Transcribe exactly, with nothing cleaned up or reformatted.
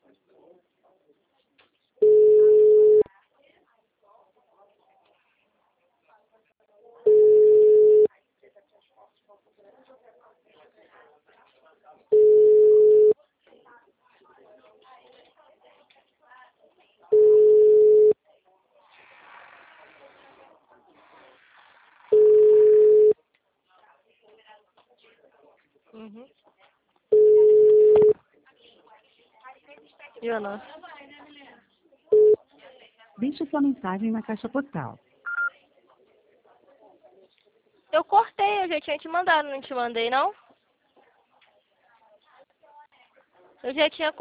Uhum. E o nosso? Deixe sua mensagem na caixa postal. Eu cortei, eu já tinha te mandado, não te mandei, não? Eu já tinha